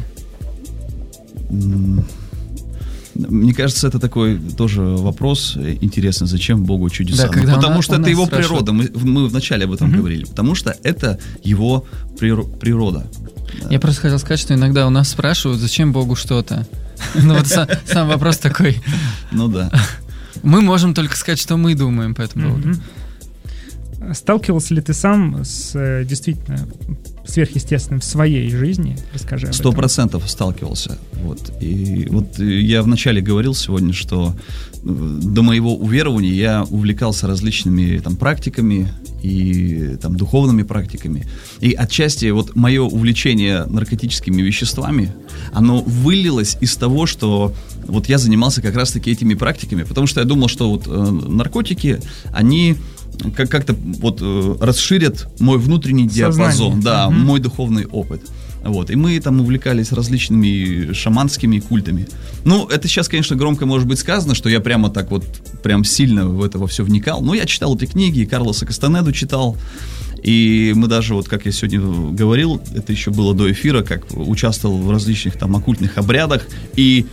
Мне кажется, это такой тоже вопрос интересный. Зачем Богу чудеса? Да, ну, потому у что у это его спрашивают. природа. Мы, мы вначале об этом mm-hmm. говорили. Потому что это его природа. Я просто хотел сказать, что иногда у нас спрашивают, зачем Богу что-то. Ну вот сам вопрос такой. Ну да. Мы можем только сказать, что мы думаем по этому поводу. Сталкивался ли ты сам с действительно сверхъестественным в своей жизни? Расскажи об этом. Сто процентов сталкивался. Вот. И вот я вначале говорил сегодня, что до моего уверования я увлекался различными там практиками и там духовными практиками. И отчасти вот мое увлечение наркотическими веществами, оно вылилось из того, что вот я занимался как раз-таки этими практиками, потому что я думал, что вот э, наркотики, они как- как-то вот э, расширят мой внутренний диапазон, да, угу. мой духовный опыт. Вот. И мы там увлекались различными шаманскими культами. Ну, это сейчас, конечно, громко может быть сказано, что я прямо так вот, прям сильно в это во все вникал. Но я читал эти книги, и Карлоса Кастанеду читал. И мы даже, вот как я сегодня говорил, это еще было до эфира, как участвовал в различных там оккультных обрядах. И,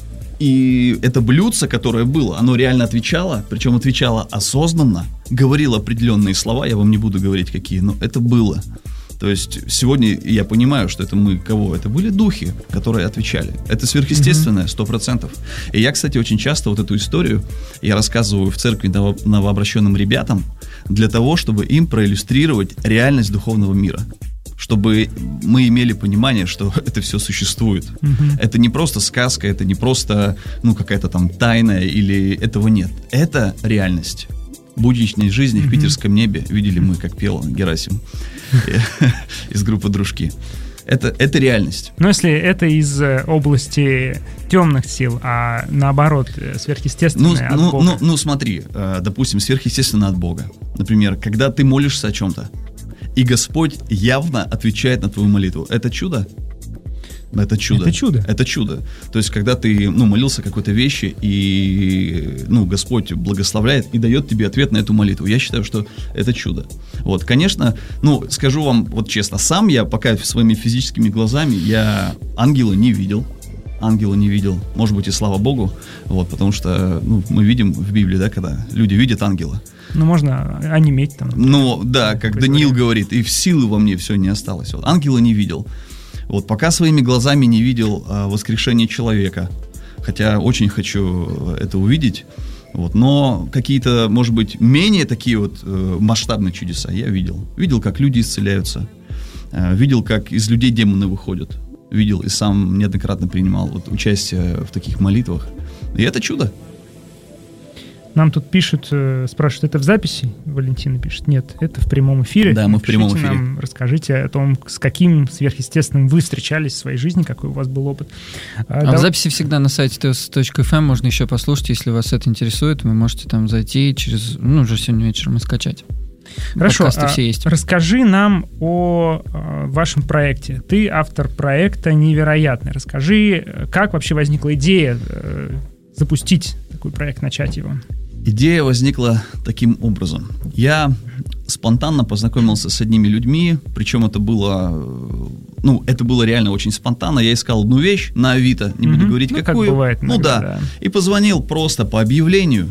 и это блюдце, которое было, оно реально отвечало, причем отвечало осознанно, говорило определенные слова, я вам не буду говорить какие, но это было. То есть сегодня я понимаю, что это мы кого? Это были духи, которые отвечали. Это сверхъестественное, сто процентов. И я, кстати, очень часто вот эту историю я рассказываю в церкви новообращенным ребятам для того, чтобы им проиллюстрировать реальность духовного мира. Чтобы мы имели понимание, что это все существует. Mm-hmm. Это не просто сказка, это не просто ну, какая-то там тайна, или этого нет. Это реальность. Будничной жизни mm-hmm. в питерском небе. Видели мы, как пел Герасим из группы «Дружки». Это, это реальность. Но если это из области темных сил, а наоборот, сверхъестественное ну, от ну, Бога. Ну, ну, смотри, допустим, сверхъестественное от Бога. Например, когда ты молишься о чем-то, и Господь явно отвечает на твою молитву. Это чудо? Это чудо. Это чудо. Это чудо. То есть, когда ты, ну, молился о какой-то вещи, и, ну, Господь благословляет и дает тебе ответ на эту молитву. Я считаю, что это чудо. Вот, конечно, ну, скажу вам вот честно, сам я пока своими физическими глазами, я ангела не видел. Ангела не видел. Может быть, и слава Богу. Вот, потому что, ну, мы видим в Библии, да, когда люди видят ангела. Ну, можно онеметь там. Ну, да, как Даниил говорит, и в силы во мне все не осталось. Вот, ангела не видел. Вот, пока своими глазами не видел а, воскрешение человека, хотя очень хочу это увидеть, Вот. Но какие-то, может быть, менее такие вот э, масштабные чудеса я видел. Видел, как люди исцеляются. Э, видел, как из людей демоны выходят. Видел и сам неоднократно принимал вот, участие в таких молитвах. И это чудо. Нам тут пишут, э, спрашивают, это в записи? Валентина пишет, нет, это в прямом эфире. Да, мы в прямом Пишите эфире. Нам, расскажите о том, с каким сверхъестественным вы встречались в своей жизни, какой у вас был опыт. А, А да... в записи всегда на сайте теос точка эф эм можно еще послушать, если вас это интересует, вы можете там зайти через, ну, уже сегодня вечером и скачать. Хорошо, Подкасты а все есть. Расскажи нам о, о вашем проекте. Ты автор проекта «Невероятный». Расскажи, как вообще возникла идея э, запустить такой проект, начать его? Идея возникла таким образом. Я спонтанно познакомился с одними людьми, причем это было, ну, это было реально очень спонтанно. Я искал одну вещь на Авито, не буду Мгм. говорить Ну, как какую. бывает ну иногда, да. да. И позвонил просто по объявлению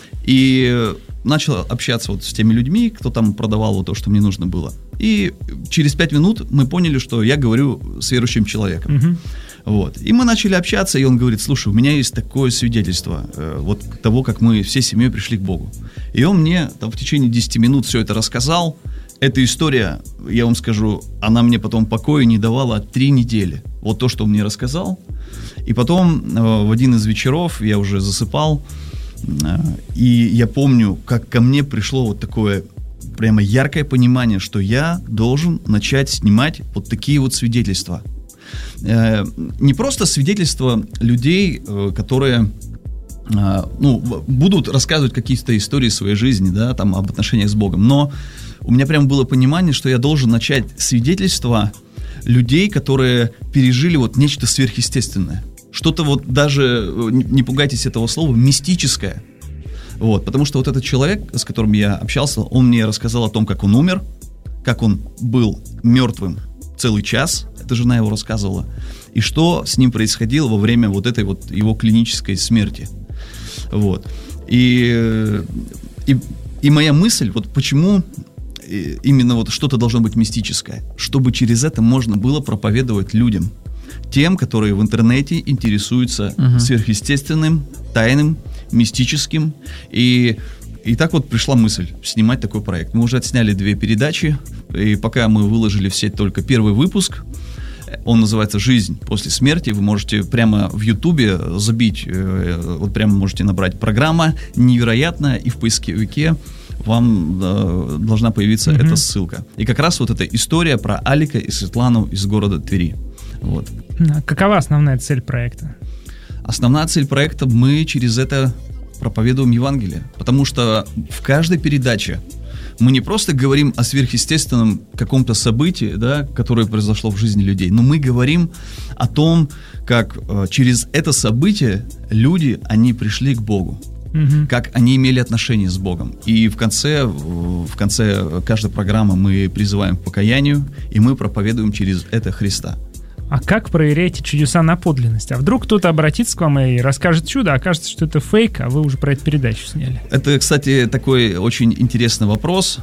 и начал общаться вот с теми людьми, кто там продавал вот то, что мне нужно было. И через пять минут мы поняли, что я говорю с верующим человеком. Мгм. Вот. И мы начали общаться, и он говорит: слушай, у меня есть такое свидетельство э, вот того, как мы всей семьей пришли к Богу. И он мне там в течение десяти минут все это рассказал. Эта история, я вам скажу, она мне потом покоя не давала три недели. Вот то, что он мне рассказал. И потом э, в один из вечеров я уже засыпал, э, и я помню, как ко мне пришло вот такое прямо яркое понимание, что я должен начать снимать вот такие вот свидетельства. Не просто свидетельства людей, которые ну, будут рассказывать какие-то истории своей жизни, да, там, об отношениях с Богом, но у меня прям было понимание, что я должен начать свидетельства людей, которые пережили вот нечто сверхъестественное. Что-то вот даже, не пугайтесь этого слова, мистическое. Вот, потому что вот этот человек, с которым я общался, он мне рассказал о том, как он умер, как он был мертвым целый час, это жена его рассказывала, и что с ним происходило во время вот этой вот его клинической смерти. Вот. И, и, и моя мысль, вот почему именно вот что-то должно быть мистическое, чтобы через это можно было проповедовать людям, тем, которые в интернете интересуются uh-huh. сверхъестественным, тайным, мистическим. И, и так вот пришла мысль снимать такой проект. Мы уже отсняли две передачи, и пока мы выложили в сеть только первый выпуск. Он называется «Жизнь после смерти». Вы можете прямо в Ютубе забить, вот прямо можете набрать программа «Невероятная», и в поисковике вам э, должна появиться mm-hmm. эта ссылка. И как раз вот эта история про Алика и Светлану из города Твери. Вот. Какова основная цель проекта? Основная цель проекта — мы через это проповедуем Евангелие. Потому что в каждой передаче мы не просто говорим о сверхъестественном каком-то событии, да, которое произошло в жизни людей, но мы говорим о том, как э, через это событие люди, они пришли к Богу. Угу. Как они имели отношения с Богом. И в конце, в конце каждой программы мы призываем к покаянию, и мы проповедуем через это Христа. А как проверяете чудеса на подлинность? А вдруг кто-то обратится к вам и расскажет чудо, а окажется, что это фейк, а вы уже про эту передачу сняли? Это, кстати, такой очень интересный вопрос.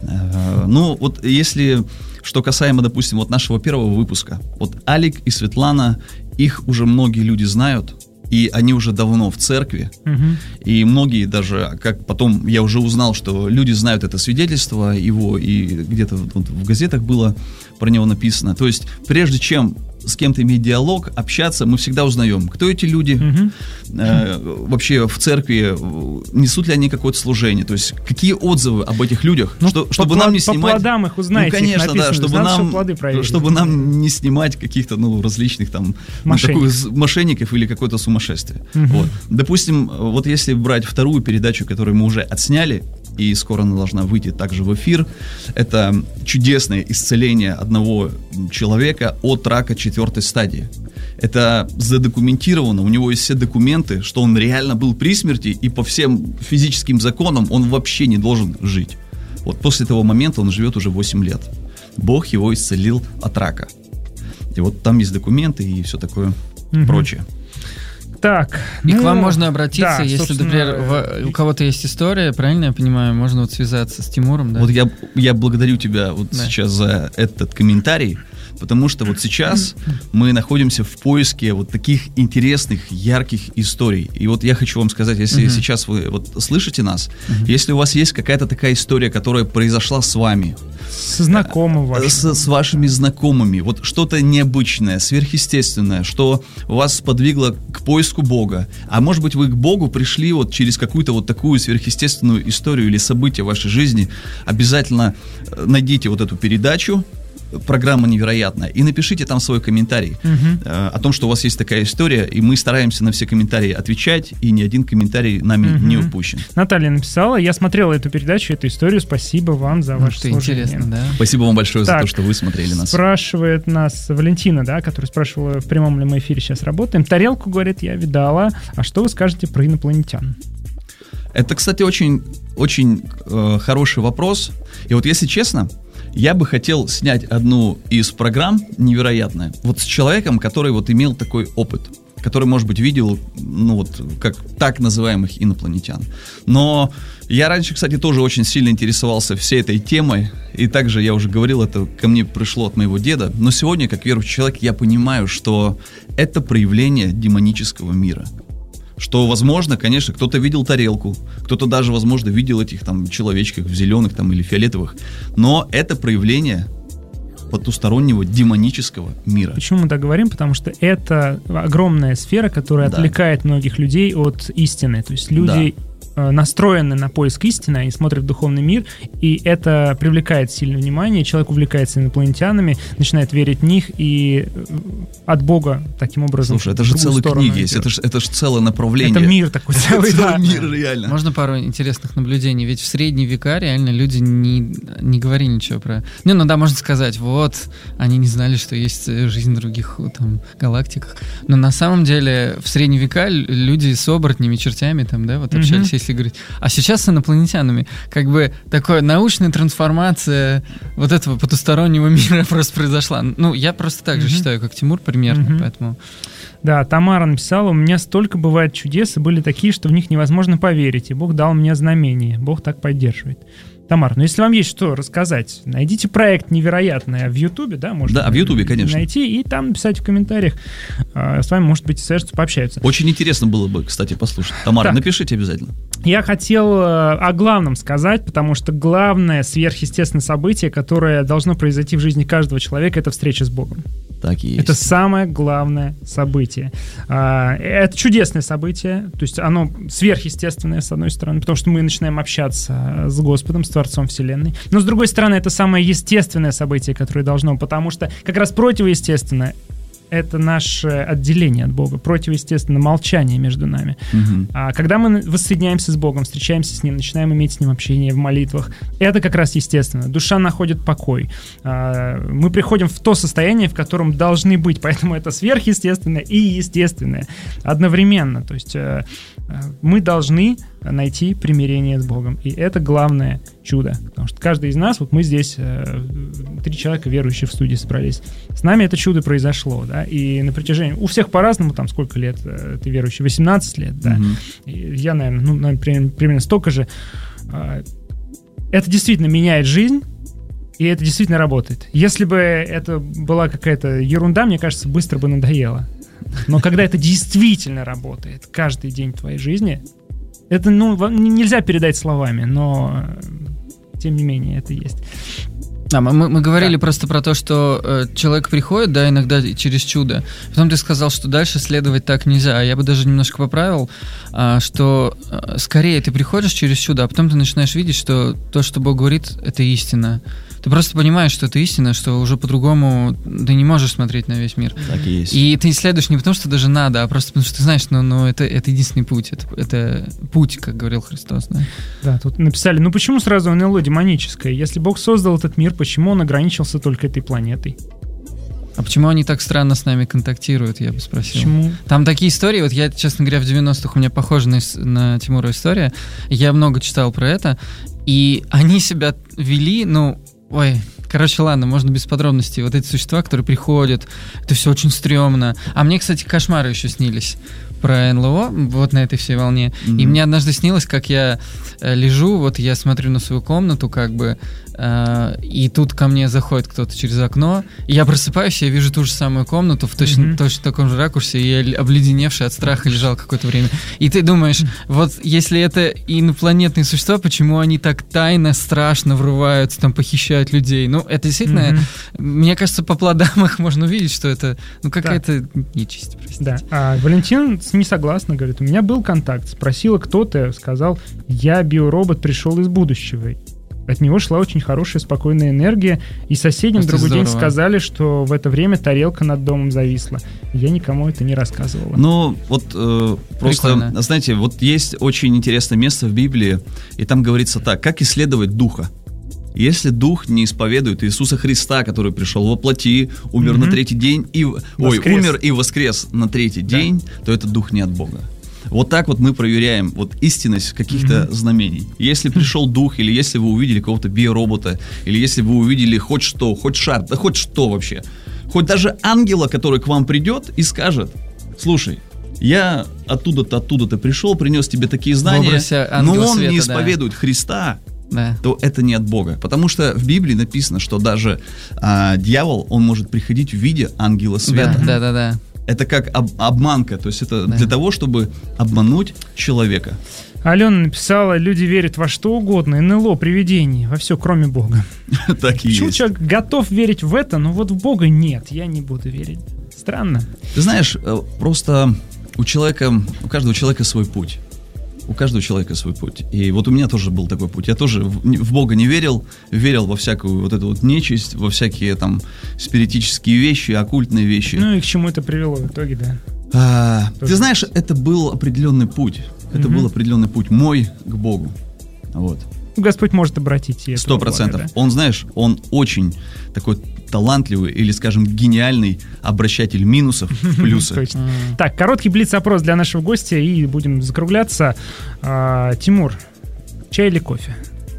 Ну, вот если, что касаемо, допустим, вот нашего первого выпуска, вот Алик и Светлана, их уже многие люди знают, и они уже давно в церкви, uh-huh. и многие даже, как потом я уже узнал, что люди знают это свидетельство его, и где-то вот в газетах было про него написано. То есть, прежде чем с кем-то иметь диалог, общаться, мы всегда узнаем, кто эти люди, uh-huh. э, вообще в церкви, несут ли они какое-то служение, то есть какие отзывы об этих людях, ну, что, чтобы по, нам не по снимать... По плодам их узнаете, ну, конечно, их написано, да, чтобы нам, чтобы нам не снимать каких-то, ну, различных там мошенников, ну, такую, мошенников или какое-то сумасшествие. Uh-huh. Вот. Допустим, вот если брать вторую передачу, которую мы уже отсняли, и скоро она должна выйти также в эфир, это чудесное исцеление одного человека от рака четвертой стадии. Это задокументировано, у него есть все документы, что он реально был при смерти, и по всем физическим законам он вообще не должен жить. Вот после того момента он живет уже восемь лет. Бог его исцелил от рака. И вот там есть документы и все такое угу. прочее. Так, и ну, к вам можно обратиться, да, если, например, в, у кого-то есть история, правильно я понимаю, можно вот связаться с Тимуром, да? Вот я, я благодарю тебя вот да. сейчас за этот комментарий, потому что вот сейчас мы находимся в поиске вот таких интересных, ярких историй. И вот я хочу вам сказать, если uh-huh. сейчас вы вот слышите нас, uh-huh. если у вас есть какая-то такая история, которая произошла с вами, с знакомым вашим. С, с вашими знакомыми, вот что-то необычное, сверхъестественное, что вас сподвигло к поиску Бога, а может быть вы к Богу пришли вот через какую-то вот такую сверхъестественную историю или событие в вашей жизни, обязательно найдите вот эту передачу, программа невероятная, и напишите там свой комментарий uh-huh. э, о том, что у вас есть такая история, и мы стараемся на все комментарии отвечать, и ни один комментарий нами uh-huh. не упущен. Наталья написала, я смотрела эту передачу, эту историю, спасибо вам за ваше служение. Интересно, да? Спасибо вам большое так, за то, что вы смотрели нас. Спрашивает нас Валентина, да, которая спрашивала, в прямом ли мы эфире сейчас работаем. Тарелку, говорит, я видала. А что вы скажете про инопланетян? Это, кстати, очень, очень э, хороший вопрос. И вот если честно, я бы хотел снять одну из программ невероятная, вот с человеком, который вот имел такой опыт, который, может быть, видел, ну вот, как так называемых инопланетян. Но я раньше, кстати, тоже очень сильно интересовался всей этой темой, и также, я уже говорил, это ко мне пришло от моего деда, но сегодня, как верующий человек, я понимаю, что это проявление демонического мира. Что, возможно, конечно, кто-то видел тарелку, кто-то даже, возможно, видел этих там человечков в зеленых там или фиолетовых, но это проявление потустороннего демонического мира. Почему мы так говорим? Потому что это огромная сфера, которая да. отвлекает многих людей от истины. То есть люди... Да. настроены на поиск истины, они смотрят в духовный мир, и это привлекает сильное внимание, человек увлекается инопланетянами, начинает верить в них, и от Бога таким образом... Слушай, это же целые книги есть, это же это ж целое направление. Это мир такой целый, да. Мир, реально. Можно пару интересных наблюдений? Ведь в средние века реально люди не, не говорили ничего про... Ну, ну да, можно сказать, вот, они не знали, что есть жизнь в других там галактиках, но на самом деле в средние века люди с оборотнями, чертями там, да, вот общались, mm-hmm. если говорить. А сейчас с инопланетянами как бы такая научная трансформация вот этого потустороннего мира просто произошла. Ну, я просто так же mm-hmm. считаю, как Тимур, примерно, mm-hmm. поэтому... Да, Тамара написала, у меня столько бывает чудес, и были такие, что в них невозможно поверить, и Бог дал мне знамение, Бог так поддерживает. Тамар, ну если вам есть что рассказать, найдите проект «Невероятное» в Ютубе, да, можно да, в Ютубе, конечно. найти, и там написать в комментариях. С вами, может быть, свяжутся, пообщаются. Очень интересно было бы, кстати, послушать. Тамара, так, напишите обязательно. Я хотел о главном сказать, потому что главное сверхъестественное событие, которое должно произойти в жизни каждого человека, это встреча с Богом. Так и есть. Это самое главное событие. Это чудесное событие, то есть оно сверхъестественное, с одной стороны, потому что мы начинаем общаться с Господом, с Творцом Вселенной. Но, с другой стороны, это самое естественное событие, которое должно, потому что как раз противоестественное — это наше отделение от Бога, противоестественно молчание между нами. Угу. А когда мы воссоединяемся с Богом, встречаемся с Ним, начинаем иметь с Ним общение в молитвах, это как раз естественно. Душа находит покой. А, мы приходим в то состояние, в котором должны быть, поэтому это сверхъестественное и естественное одновременно. То есть а, мы должны найти примирение с Богом. И это главное чудо. Потому что каждый из нас, вот мы здесь, э, три человека верующие в студии собрались, с нами это чудо произошло, да, и на протяжении, у всех по-разному, там, сколько лет э, ты верующий, восемнадцать лет, да, mm-hmm. я, наверное, ну, наверное, примерно, примерно столько же. Э, это действительно меняет жизнь, и это действительно работает. Если бы это была какая-то ерунда, мне кажется, быстро бы надоело. Но когда это действительно работает каждый день твоей жизни, это, ну, нельзя передать словами, но тем не менее это есть. А, мы, мы говорили да. просто про то, что э, человек приходит, да, иногда через чудо. Потом ты сказал, что дальше следовать так нельзя. А я бы даже немножко поправил, э, что э, скорее ты приходишь через чудо, а потом ты начинаешь видеть, что то, что Бог говорит, это истина. Ты просто понимаешь, что это истина, что уже по-другому ты не можешь смотреть на весь мир. Так и есть. И ты исследуешь не потому, что даже надо, а просто потому, что ты знаешь, ну, ну это, это единственный путь. Это, это путь, как говорил Христос. Да? Да, тут написали, ну почему сразу эн эл о демоническое? Если Бог создал этот мир, почему он ограничился только этой планетой? А почему они так странно с нами контактируют, я бы спросил. Почему? Там такие истории, вот я, честно говоря, в девяностых у меня похожа на, на Тимура история, я много читал про это, и они себя вели, ну, ой, короче, ладно, можно без подробностей. Вот эти существа, которые приходят, это все очень стрёмно. А мне, кстати, кошмары еще снились про эн эл о, вот на этой всей волне. Mm-hmm. И мне однажды снилось, как я э, лежу, вот я смотрю на свою комнату, как бы, э, и тут ко мне заходит кто-то через окно, и я просыпаюсь, и я вижу ту же самую комнату в точно, mm-hmm. точно таком же ракурсе, и я обледеневший от страха лежал какое-то время. И ты думаешь, вот если это инопланетные существа, почему они так тайно, страшно врываются, там, похищают людей? Ну, это действительно, mm-hmm. мне кажется, по плодам их можно увидеть, что это, ну, какая-то да. нечисть, простите. Да, а Валентин не согласна, говорит, у меня был контакт, спросила кто-то, сказал, я биоробот, пришел из будущего. От него шла очень хорошая, спокойная энергия, и соседям в другой день сказали, что в это время тарелка над домом зависла. Я никому это не рассказывала. Ну, вот э, просто, Прикольно. знаете, вот есть очень интересное место в Библии, и там говорится так, как исследовать духа. Если дух не исповедует Иисуса Христа, который пришел во плоти, умер mm-hmm. на третий день, и, ой, умер и воскрес на третий да. день, то этот дух не от Бога. Вот так вот мы проверяем вот истинность каких-то mm-hmm. знамений. Если пришел дух, или если вы увидели какого-то биоробота, или если вы увидели хоть что, хоть шар, да хоть что вообще, хоть даже ангела, который к вам придет и скажет, слушай, я оттуда-то, оттуда-то пришел, принес тебе такие знания, но он света, не исповедует да. Христа, да. то это не от Бога. Потому что в Библии написано, что даже а, дьявол, он может приходить в виде ангела света. Да, да, да. да. Это как об, обманка, то есть это да. для того, чтобы обмануть человека. Алена написала, люди верят во что угодно, эн эл о, привидения, во все, кроме Бога. Так и есть. Человек готов верить в это, но вот в Бога нет, я не буду верить. Странно. Ты знаешь, просто у человека, у каждого человека свой путь. У каждого человека свой путь. И вот у меня тоже был такой путь. Я тоже в, в Бога не верил, верил во всякую вот эту вот нечисть, во всякие там спиритические вещи, оккультные вещи. Ну и к чему это привело в итоге, да? А, ты знаешь, это был определенный путь. Это угу. был определенный путь мой к Богу. Вот. Господь может обратить и Сто процентов. Да? Он, знаешь, он очень такой талантливый или, скажем, гениальный обращатель минусов в плюсы. Так, короткий блиц-опрос для нашего гостя, и будем закругляться. Тимур, чай или кофе?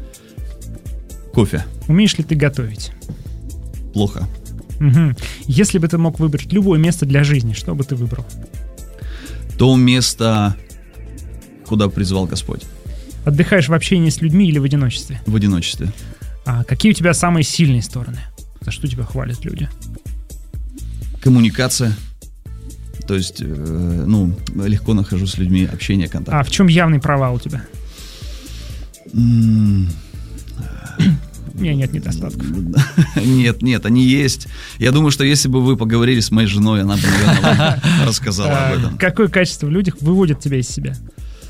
Кофе. Умеешь ли ты готовить? Плохо. Если бы ты мог выбрать любое место для жизни, что бы ты выбрал? То место, куда призвал Господь. Отдыхаешь в общении с людьми или в одиночестве? В одиночестве. А какие у тебя самые сильные стороны? За что тебя хвалят люди? Коммуникация. То есть, э, ну, легко нахожу с людьми общение, контакт. А в чем явный провал у тебя? У меня нет недостатков. Нет, нет, они есть. Я думаю, что если бы вы поговорили с моей женой, она бы, наверное, вам рассказала об этом. Какое качество в людях выводит тебя из себя?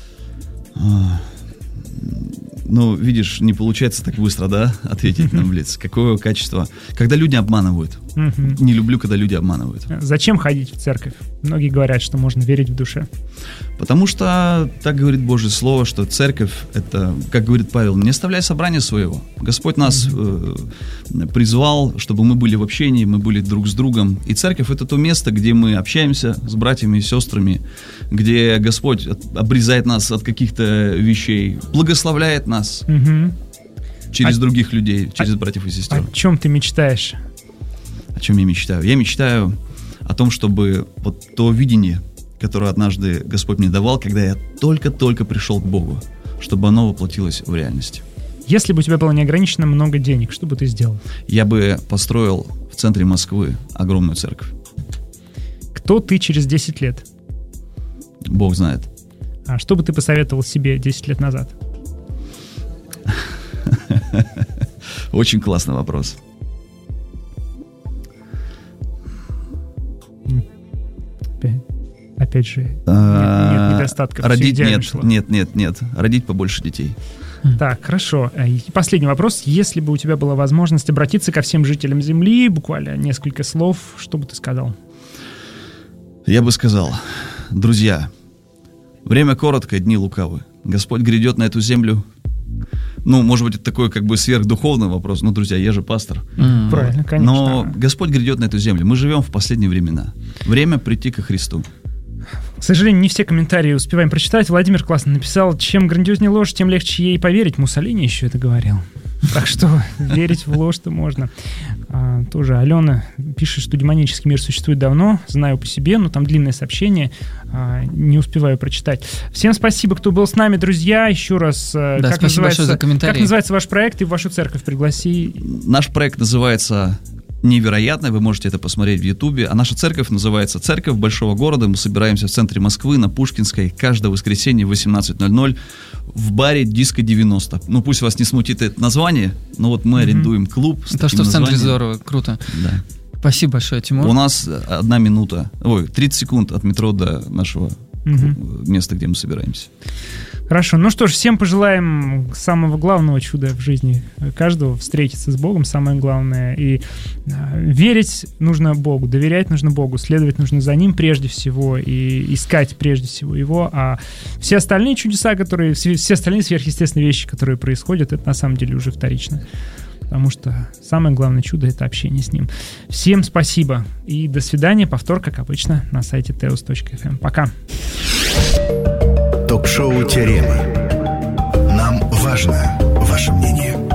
Ну, видишь, не получается так быстро, да, ответить на блиц. Какое качество? Когда люди обманывают. Не люблю, когда люди обманывают. Зачем ходить в церковь? Многие говорят, что можно верить в душе. Потому что так говорит Божье Слово, что церковь, это, как говорит Павел, не оставляй собрания своего. Господь нас э, призвал, чтобы мы были в общении, мы были друг с другом. И церковь — это то место, где мы общаемся с братьями и сестрами, где Господь обрезает нас от каких-то вещей, благословляет нас угу. через а, других людей, через а, братьев и сестер. О чем ты мечтаешь? О чем я мечтаю? Я мечтаю о том, чтобы вот то видение, которое однажды Господь мне давал, когда я только-только пришел к Богу, чтобы оно воплотилось в реальность. Если бы у тебя было неограниченно много денег, что бы ты сделал? Я бы построил в центре Москвы огромную церковь. Кто ты через десять лет? Бог знает. А что бы ты посоветовал себе десять лет назад? Очень классный вопрос. Опять же, нет, нет недостатков. Родить нет, нет, нет, нет. Родить побольше детей. Так, хорошо. И последний вопрос. Если бы у тебя была возможность обратиться ко всем жителям Земли, буквально несколько слов, что бы ты сказал? Я бы сказал: друзья, время короткое, дни лукавы. Господь грядет на эту землю. Ну, может быть, это такой как бы сверхдуховный вопрос. Но, друзья, я же пастор. Mm. Правильно, конечно. Но Господь грядет на эту землю. Мы живем в последние времена. Время прийти ко Христу. К сожалению, не все комментарии успеваем прочитать. Владимир классно написал: чем грандиознее ложь, тем легче ей поверить. Муссолини еще это говорил. Так что верить в ложь-то можно. А, тоже Алена пишет, что демонический мир существует давно, знаю по себе, но там длинное сообщение, а, не успеваю прочитать. Всем спасибо, кто был с нами, друзья. Еще раз, да, как, называется, за как называется ваш проект и в вашу церковь пригласи? Наш проект называется «Невероятно», вы можете это посмотреть в Ютубе. А наша церковь называется «Церковь Большого Города». Мы собираемся в центре Москвы на Пушкинской каждое воскресенье в восемнадцать ноль ноль в баре «Диско девяносто». Ну, пусть вас не смутит это название, но вот мы mm-hmm. арендуем клуб с Это что в центре здорово, круто. Да. Спасибо большое, Тимур. У нас одна минута, ой, тридцать секунд от метро до нашего mm-hmm. места, где мы собираемся. Хорошо, ну что ж, всем пожелаем самого главного чуда в жизни каждого, встретиться с Богом, самое главное. И э, верить нужно Богу, доверять нужно Богу, следовать нужно за Ним прежде всего и искать прежде всего Его. А все остальные чудеса, которые, все остальные сверхъестественные вещи, которые происходят, это на самом деле уже вторично. Потому что самое главное чудо — это общение с Ним. Всем спасибо и до свидания. Повтор, как обычно, на сайте теос точка эф эм. Пока. Ток-шоу «Теорема». Нам важно ваше мнение.